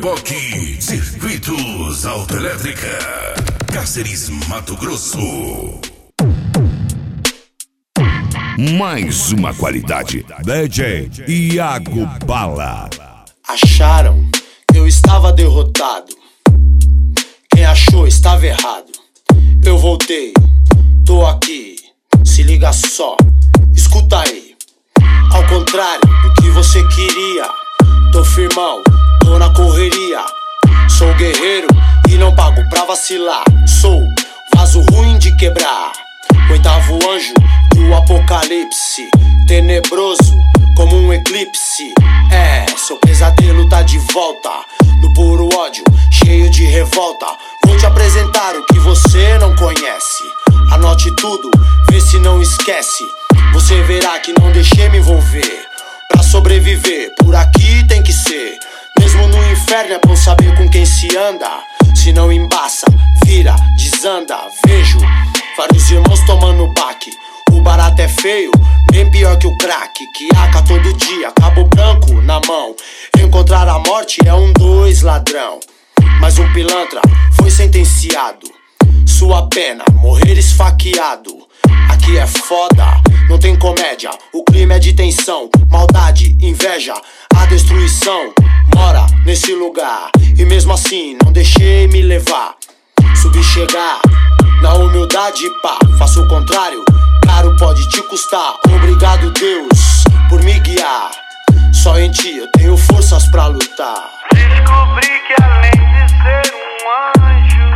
Reboque Circuitos Autoelétrica, Cáceres, Mato Grosso. Mais uma qualidade, DJ Iago Bala. Acharam que eu estava derrotado. Quem achou estava errado. Eu voltei, tô aqui, se liga só, escuta aí. Ao contrário do que você queria, tô firmão, tô na correria. Sou guerreiro e não pago pra vacilar. Sou vaso ruim de quebrar, oitavo anjo do apocalipse, tenebroso como um eclipse. Seu pesadelo tá de volta, no puro ódio, cheio de revolta. Vou te apresentar o que você não conhece. Anote tudo, vê se não esquece. Você verá que não deixei me envolver. Pra sobreviver, por aqui tem que ser. Mesmo no inferno é bom saber com quem se anda. Se não embaça, vira, desanda. Vejo vários irmãos tomando baque. O barato é feio, bem pior que o crack. Que aca todo dia, cabo branco na mão. Encontrar a morte é 2 ladrão. Mas um pilantra foi sentenciado. Sua pena, morrer esfaqueado. Aqui é foda, não tem comédia. O crime é de tensão, maldade, inveja. A destruição mora nesse lugar. E mesmo assim não deixei me levar. Subi chegar na humildade, pá, faço o contrário, caro pode te custar. Obrigado Deus por me guiar. Só em ti eu tenho forças pra lutar. Descobri que além de ser um anjo,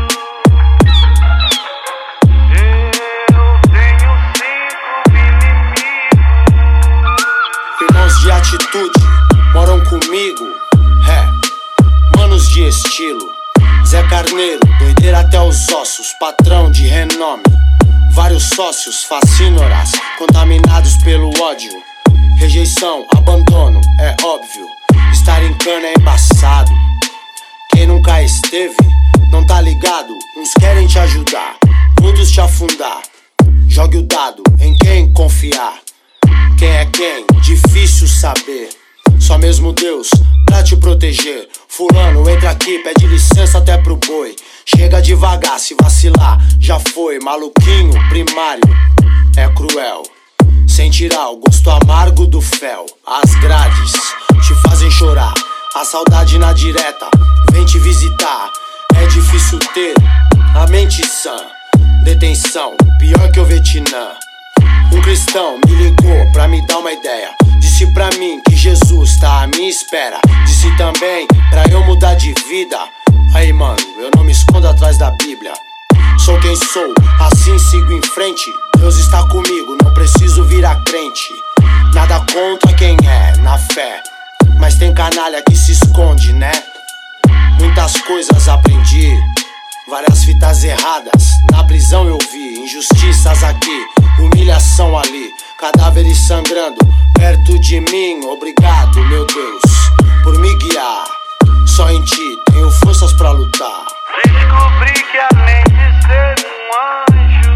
eu tenho 5 inimigos. Irmãos de atitude moram comigo, manos de estilo. Zé Carneiro, doideira até os ossos, patrão de renome. Vários sócios, facínoras, contaminados pelo ódio. Rejeição, abandono, é óbvio. Estar em cana é embaçado. Quem nunca esteve, não tá ligado. Uns querem te ajudar, outros te afundar. Jogue o dado em quem confiar. Quem é quem? Difícil saber. Só mesmo Deus pra te proteger. Fulano, entra aqui, pede licença até pro boi. Chega devagar, se vacilar, já foi. Maluquinho primário, é cruel. Sem tirar o gosto amargo do fel. As grades te fazem chorar. A saudade na direta vem te visitar. É difícil ter a mente sã. Detenção, pior que o Vietnã. Um cristão me ligou pra me dar uma ideia. Disse pra mim que Jesus tá à minha espera. Disse também pra eu mudar de vida. Aí mano, eu não me escondo atrás da Bíblia. Sou quem sou, assim sigo em frente. Deus está comigo, não preciso virar crente. Nada contra quem é, na fé. Mas tem canalha que se esconde, né? Muitas coisas aprendi, várias fitas erradas na prisão eu vi. Injustiças aqui, humilhação ali. Cadáveres sangrando perto de mim. Obrigado, meu Deus, por me guiar. Só em ti tenho forças pra lutar. Descobri que além de ser um anjo,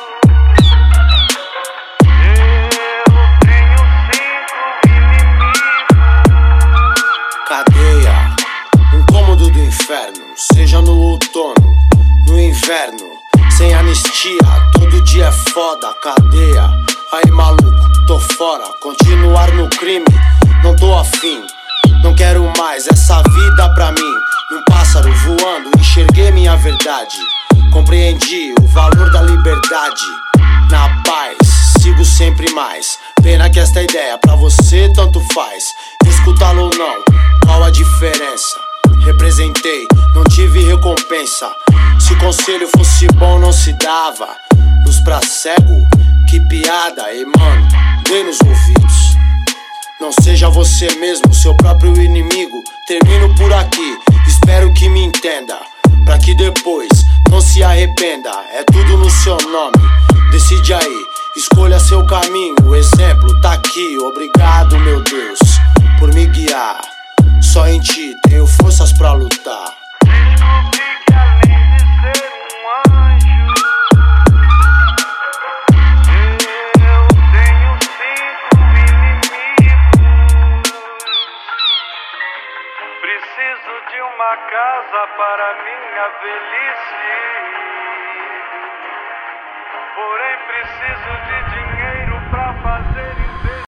eu tenho 5 inimigos. Cadeia, um cômodo do inferno. Seja no outono, no inverno. Sem anistia, todo dia é foda. Cadeia, aí maluco, tô fora. Continuar no crime, não tô afim. Não quero mais essa vida pra mim. Num pássaro voando, enxerguei minha verdade. Compreendi o valor da liberdade. Na paz, sigo sempre mais. Pena que esta ideia pra você tanto faz. Escutá-lo ou não, qual a diferença? Representei, não tive recompensa. Se conselho fosse bom não se dava. Luz pra cego, que piada. E mano, dê nos ouvidos. Não seja você mesmo, seu próprio inimigo. Termino por aqui, espero que me entenda. Pra que depois não se arrependa. É tudo no seu nome, decide aí. Escolha seu caminho, o exemplo tá aqui. Obrigado, meu Deus, por me guiar. Só em ti tenho forças pra lutar. Descobri que além de ser um anjo, eu tenho 5 inimigos. Preciso de uma casa para minha velhice.